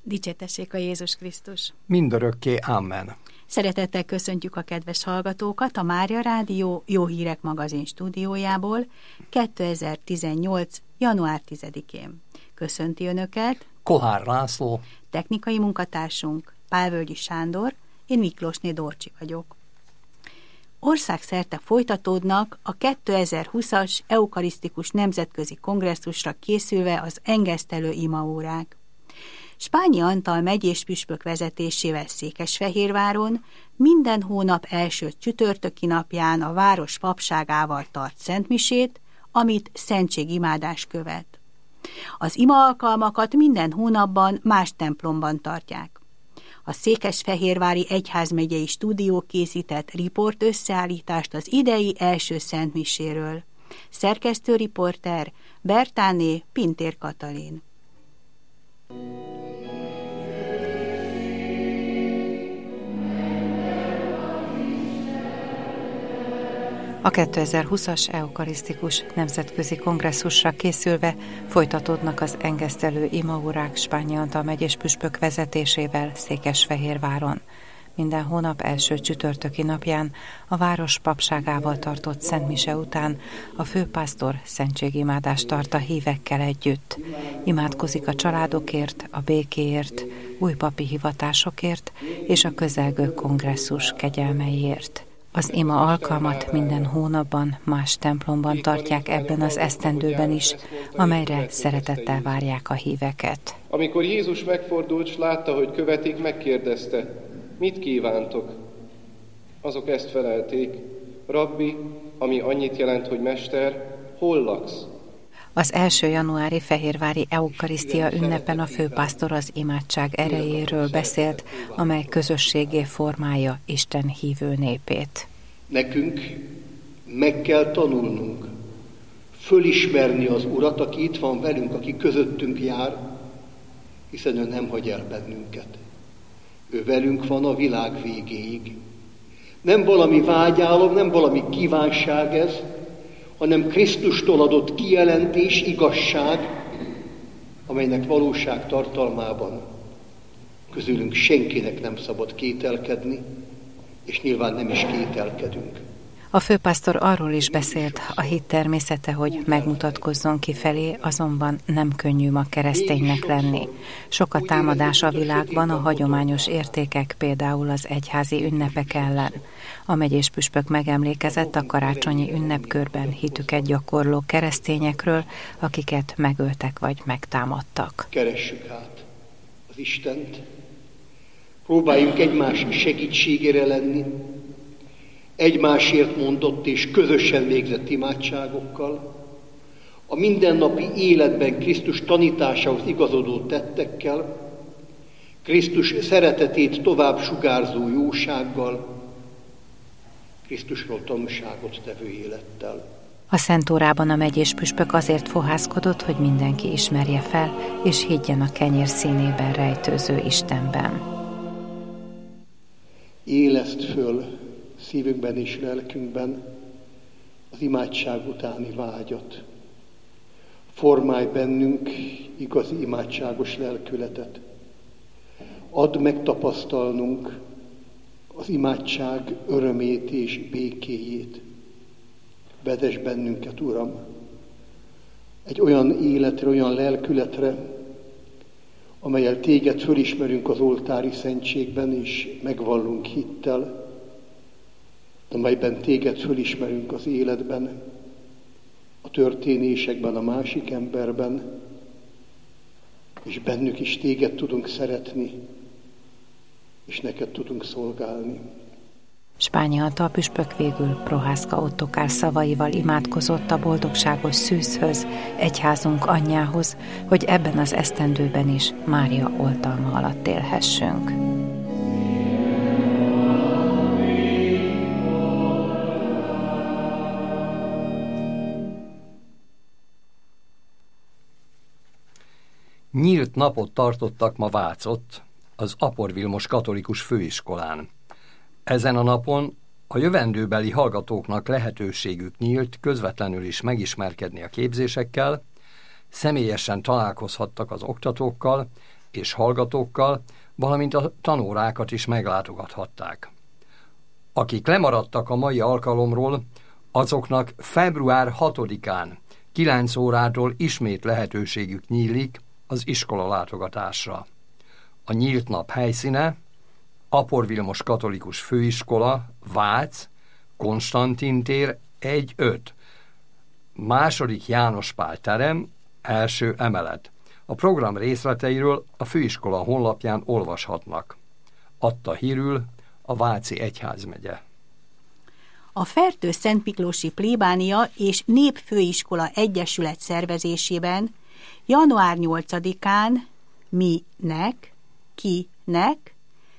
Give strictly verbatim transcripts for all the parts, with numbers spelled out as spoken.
Dicsértessék a Jézus Krisztus! Mindörökké amen. Szeretettel köszöntjük a kedves hallgatókat a Mária Rádió Jó Hírek magazin stúdiójából kétezer-tizennyolc. január tizedikén. Köszönti Önöket Kohár László, technikai munkatársunk Pálvölgyi Sándor, én Miklósné Dorcsi vagyok. Országszerte folytatódnak a kétezer-húszas eukarisztikus nemzetközi kongresszusra készülve az engesztelő imaórák. Spányi Antal megyés püspök vezetésével Székesfehérváron minden hónap első csütörtöki napján a város papságával tart szentmisét, amit szentségimádás követ. Az ima alkalmakat minden hónapban más templomban tartják. A Székesfehérvári Egyházmegyei Stúdió készített riport összeállítást az idei első szentmiséről. Szerkesztő riporter Bertáné Pintér Katalin. A kétezer-húszas eukarisztikus nemzetközi kongresszusra készülve folytatódnak az engesztelő imaórák Spányi Antal megyés püspök vezetésével Székesfehérváron. Minden hónap első csütörtöki napján a város papságával tartott szentmise után a főpásztor szentségimádást tart a hívekkel együtt. Imádkozik a családokért, a békéért, új papi hivatásokért és a közelgő kongresszus kegyelmeiért. Az ima alkalmat minden hónapban más templomban tartják ebben az esztendőben is, amelyre szeretettel várják a híveket. Amikor Jézus megfordult, s látta, hogy követik, megkérdezte, mit kívántok? Azok ezt felelték, Rabbi, ami annyit jelent, hogy mester, hol laksz? Az első januári fehérvári eukarisztia ünnepen a főpásztor az imádság erejéről beszélt, amely közösségé formálja Isten hívő népét. Nekünk meg kell tanulnunk, fölismerni az Urat, aki itt van velünk, aki közöttünk jár, hiszen ő nem hagy el bennünket. Ő velünk van a világ végéig. Nem valami vágyálom, nem valami kívánság ez, hanem Krisztustól adott kijelentés, igazság, amelynek valóság tartalmában közülünk senkinek nem szabad kételkedni, és nyilván nem is kételkedünk. A főpásztor arról is beszélt, a hit természete, hogy megmutatkozzon kifelé, azonban nem könnyű ma kereszténynek lenni. Sok a támadás a világban a hagyományos értékek, például az egyházi ünnepek ellen. A megyés püspök megemlékezett a karácsonyi ünnepkörben hitüket gyakorló keresztényekről, akiket megöltek vagy megtámadtak. Keressük hát az Istent, próbáljunk egymás segítségére lenni, egymásért mondott és közösen végzett imádságokkal, a mindennapi életben Krisztus tanításához igazodó tettekkel, Krisztus szeretetét tovább sugárzó jósággal, Krisztusról tanúságot tevő élettel. A Szentórában a megyés püspök azért fohászkodott, hogy mindenki ismerje fel, és higgyen a kenyér színében rejtőző Istenben. Éleszd föl szívünkben és lelkünkben az imádság utáni vágyat. Formálj bennünk igazi imádságos lelkületet. Add megtapasztalnunk az imádság örömét és békéjét. Vezess bennünket, Uram, egy olyan életre, olyan lelkületre, amellyel téged fölismerünk az oltári szentségben, és megvallunk hittel, amelyben téged fölismerünk az életben, a történésekben, a másik emberben, és bennük is téged tudunk szeretni, és neked tudunk szolgálni. Spányi Antal püspök végül Prohászka Ottokár szavaival imádkozott a boldogságos szűzhöz, egyházunk anyjához, hogy ebben az esztendőben is Mária oltalma alatt élhessünk. Nyílt napot tartottak ma Vácott, az Apor Vilmos Katolikus Főiskolán. Ezen a napon a jövendőbeli hallgatóknak lehetőségük nyílt közvetlenül is megismerkedni a képzésekkel, személyesen találkozhattak az oktatókkal, és hallgatókkal, valamint a tanórákat is meglátogathatták. Akik lemaradtak a mai alkalomról, azoknak február hatodikán kilenc órától ismét lehetőségük nyílik az iskola látogatásra. A nyílt nap helyszíne Apor Vilmos Katolikus Főiskola, Vác, Konstantin tér egy öt, második János Pál terem, első emelet. A program részleteiről a főiskola honlapján olvashatnak. Adta hírül a Váci Egyházmegye. A Fertő Szent Miklósi Plébánia és Népfőiskola Egyesület szervezésében január nyolcadikán minek, kinek,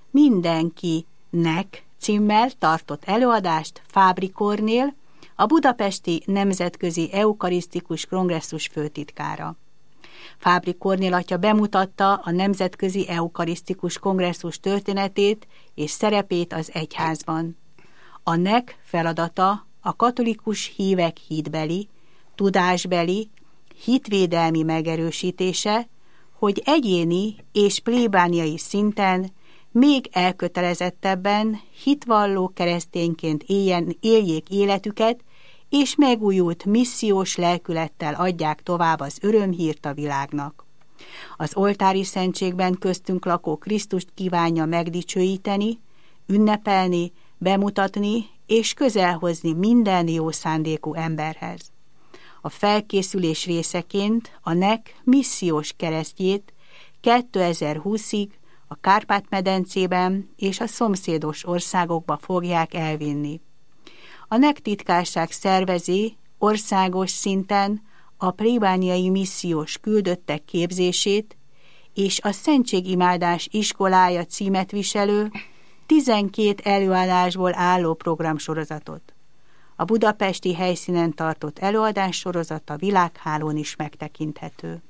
mindenkinek címmel tartott előadást Fábri Kornél, a Budapesti Nemzetközi Eukarisztikus Kongresszus főtitkára. Fábri Kornél atya bemutatta a Nemzetközi Eukarisztikus Kongresszus történetét és szerepét az egyházban. A nek feladata a katolikus hívek hitbeli, tudásbeli, hitvédelmi megerősítése, hogy egyéni és plébániai szinten még elkötelezettebben hitvalló keresztényként éljen, éljék életüket, és megújult missziós lelkülettel adják tovább az örömhírt a világnak. Az oltári szentségben köztünk lakó Krisztust kívánja megdicsőíteni, ünnepelni, bemutatni és közelhozni minden jó szándékú emberhez. A felkészülés részeként a nek missziós keresztjét kétezer-húszig a Kárpát-medencében és a szomszédos országokba fogják elvinni. A nek titkárság szervezi országos szinten a plébániai missziós küldöttek képzését és a Szentségimádás iskolája címet viselő tizenkét előadásból álló programsorozatot. A budapesti helyszínen tartott előadássorozat a világhálón is megtekinthető.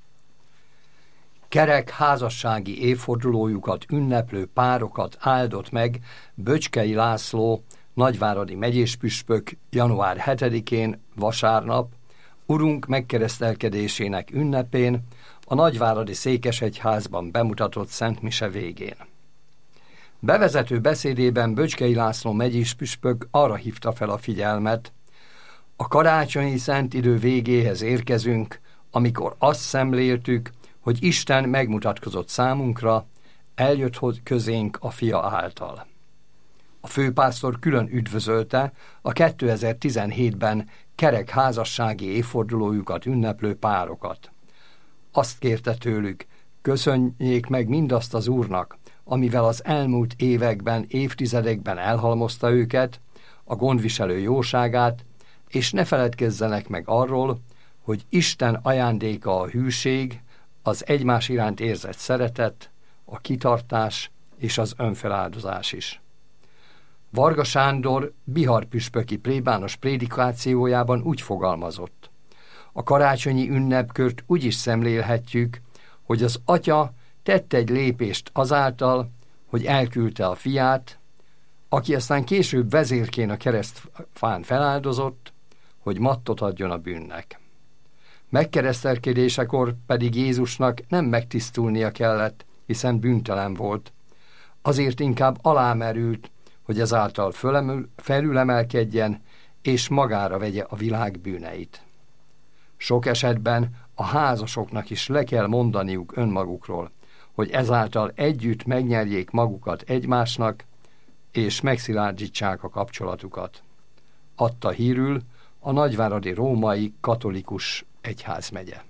Kerek házassági évfordulójukat ünneplő párokat áldott meg Böcskei László nagyváradi megyéspüspök január hetedikén, vasárnap, Urunk megkeresztelkedésének ünnepén a nagyváradi székesegyházban bemutatott szentmise végén. Bevezető beszédében Böcskei László megyéspüspök arra hívta fel a figyelmet: a karácsonyi szent idő végéhez érkezünk, amikor azt szemléltük, hogy Isten megmutatkozott számunkra, eljött közénk a fia által. A főpásztor külön üdvözölte a kétezer-tizenhétben kerek házassági évfordulójukat ünneplő párokat. Azt kérte tőlük, köszönjék meg mindazt az Úrnak, amivel az elmúlt években, évtizedekben elhalmozta őket, a gondviselő jóságát, és ne feledkezzenek meg arról, hogy Isten ajándéka a hűség, az egymás iránt érzett szeretet, a kitartás és az önfeláldozás is. Varga Sándor Bihar püspöki plébános prédikációjában úgy fogalmazott: a karácsonyi ünnepkört úgy is szemlélhetjük, hogy az Atya tett egy lépést azáltal, hogy elküldte a fiát, aki aztán később vezérként a keresztfán feláldozott, hogy mattot adjon a bűnnek. Megkeresztelkedésekor pedig Jézusnak nem megtisztulnia kellett, hiszen bűntelen volt. Azért inkább alámerült, hogy ezáltal fölemül, felülemelkedjen, és magára vegye a világ bűneit. Sok esetben a házasoknak is le kell mondaniuk önmagukról, hogy ezáltal együtt megnyerjék magukat egymásnak, és megszilárdítsák a kapcsolatukat. Adta hírül a nagyváradi római katolikus egyházmegye.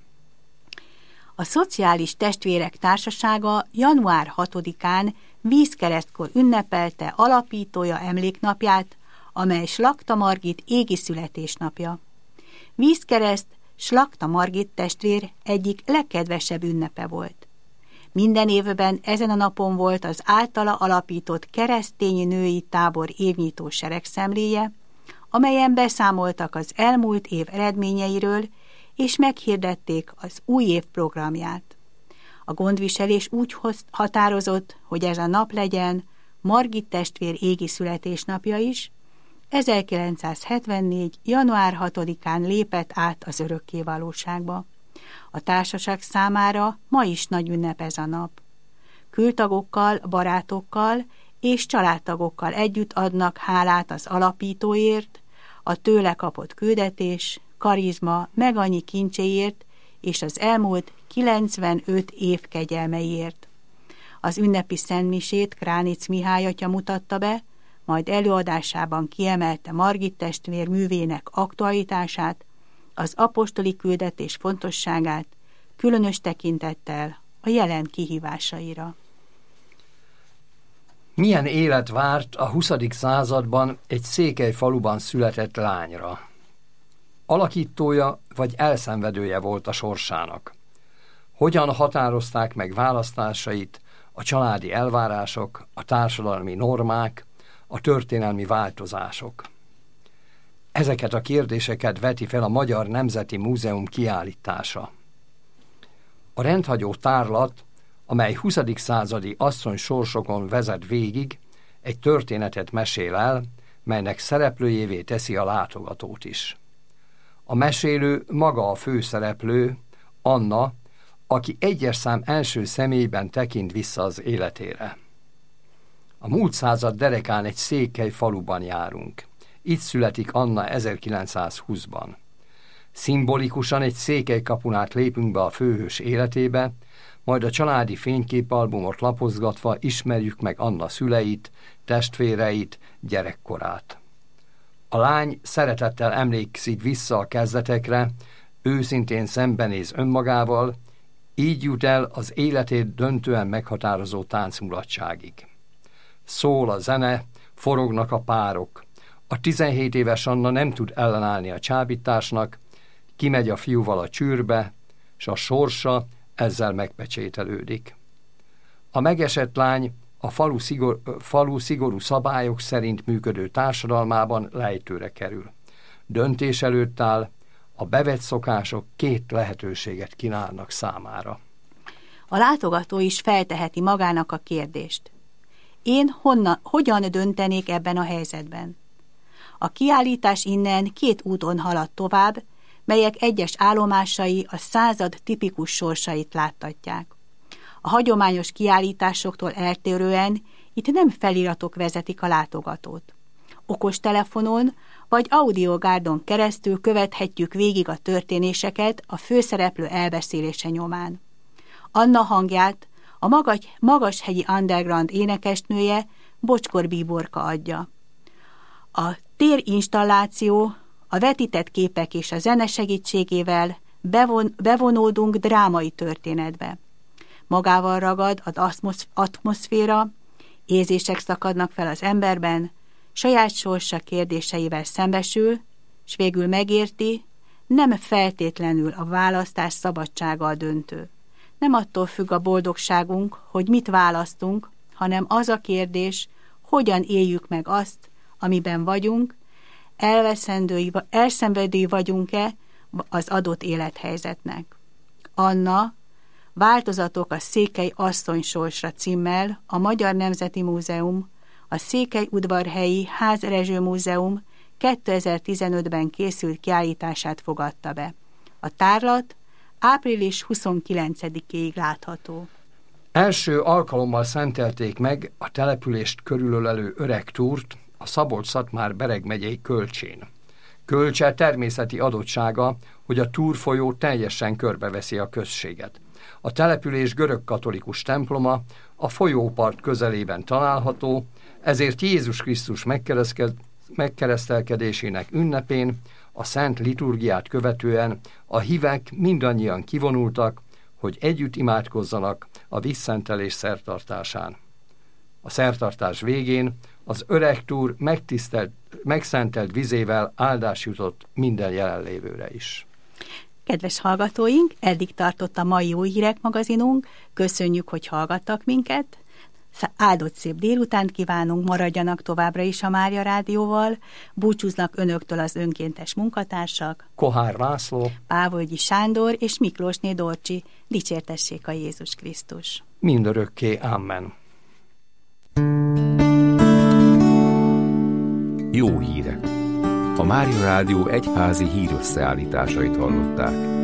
A Szociális Testvérek Társasága január hatodikán vízkeresztkor ünnepelte alapítója emléknapját, amely Slakta Margit égi születésnapja. Vízkereszt Slakta Margit testvér egyik legkedvesebb ünnepe volt. Minden évben ezen a napon volt az általa alapított keresztény női tábor évnyitó seregszemléje, amelyen beszámoltak az elmúlt év eredményeiről, és meghirdették az új év programját. A gondviselés úgy határozott, hogy ez a nap legyen Margit testvér égi születésnapja is. ezerkilencszázhetvennégy. január hatodikán lépett át az örökké valóságba. A társaság számára ma is nagy ünnep ez a nap. Kültagokkal, barátokkal és családtagokkal együtt adnak hálát az alapítóért, a tőle kapott küldetés, karizma, meg annyi kincséért és az elmúlt kilencvenöt év kegyelmeiért. Az ünnepi szentmisét Kránic Mihály atya mutatta be, majd előadásában kiemelte Margit testvér művének aktualitását, az apostoli küldetés fontosságát, különös tekintettel a jelen kihívásaira. Milyen élet várt a huszadik században egy székely faluban született lányra? Alakítója vagy elszenvedője volt a sorsának? Hogyan határozták meg választásait a családi elvárások, a társadalmi normák, a történelmi változások? Ezeket a kérdéseket veti fel a Magyar Nemzeti Múzeum kiállítása. A rendhagyó tárlat, amely huszadik századi asszony sorsokon vezet végig, egy történetet mesél el, melynek szereplőjévé teszi a látogatót is. A mesélő maga a főszereplő, Anna, aki egyes szám első személyben tekint vissza az életére. A múlt század derekán egy székely faluban járunk. Itt születik Anna ezerkilencszázhúszban. Szimbolikusan egy székely kapun át lépünk be a főhős életébe, majd a családi fényképalbumot lapozgatva ismerjük meg Anna szüleit, testvéreit, gyerekkorát. A lány szeretettel emlékszik vissza a kezdetekre, őszintén szembenéz önmagával, így jut el az életét döntően meghatározó táncmulatságig. Szól a zene, forognak a párok. A tizenhét éves Anna nem tud ellenállni a csábításnak, kimegy a fiúval a csűrbe, s a sorsa ezzel megpecsételődik. A megesett lány a falu, szigor, falu szigorú szabályok szerint működő társadalmában lejtőre kerül. Döntés előtt áll, a bevett szokások két lehetőséget kínálnak számára. A látogató is felteheti magának a kérdést. Én honnan, hogyan döntenék ebben a helyzetben? A kiállítás innen két úton halad tovább, melyek egyes állomásai a század tipikus sorsait láttatják. A hagyományos kiállításoktól eltérően itt nem feliratok vezetik a látogatót. Okostelefonon vagy audiogárdon keresztül követhetjük végig a történéseket a főszereplő elbeszélése nyomán. Anna hangját a magas, magashegyi underground énekesnője, Bocskor Bíborka adja. A térinstalláció, a vetített képek és a zene segítségével bevon, bevonódunk drámai történetbe. Magával ragad az atmoszféra, érzések szakadnak fel az emberben, saját sorsa kérdéseivel szembesül, s végül megérti, nem feltétlenül a választás szabadsága a döntő. Nem attól függ a boldogságunk, hogy mit választunk, hanem az a kérdés, hogyan éljük meg azt, amiben vagyunk, elveszendői, elszenvedői vagyunk-e az adott élethelyzetnek. Anna, Változatok a Székely asszony sorsra címmel a Magyar Nemzeti Múzeum, a Székelyudvarhelyi Ház-Rezső Múzeum kétezer-tizenötben készült kiállítását fogadta be. A tárlat április huszonkilencedikéig látható. Első alkalommal szentelték meg a települést körülölelő öreg túrt a Szabolcs-Szatmár-Bereg megyei Kölcsén. Kölcse természeti adottsága, hogy a Túr folyó teljesen körbeveszi a községet. A település görögkatolikus temploma a folyópart közelében található, ezért Jézus Krisztus megkeresztelkedésének ünnepén, a szent liturgiát követően a hívek mindannyian kivonultak, hogy együtt imádkozzanak a vízszentelés szertartásán. A szertartás végén az öreg túr megtisztelt, megszentelt vizével áldás jutott minden jelenlévőre is. Kedves hallgatóink, eddig tartott a mai Jó Hírek magazinunk. Köszönjük, hogy hallgattak minket. Áldott szép délutánt kívánunk, maradjanak továbbra is a Mária Rádióval. Búcsúznak önöktől az önkéntes munkatársak. Kohár László, Pávolgyi Sándor és Miklósné Dorcsi. Dicsértessék a Jézus Krisztus. Mindörökké. Amen. Jó hírek! A Mária Rádió egyházi hírösszeállításait hallották.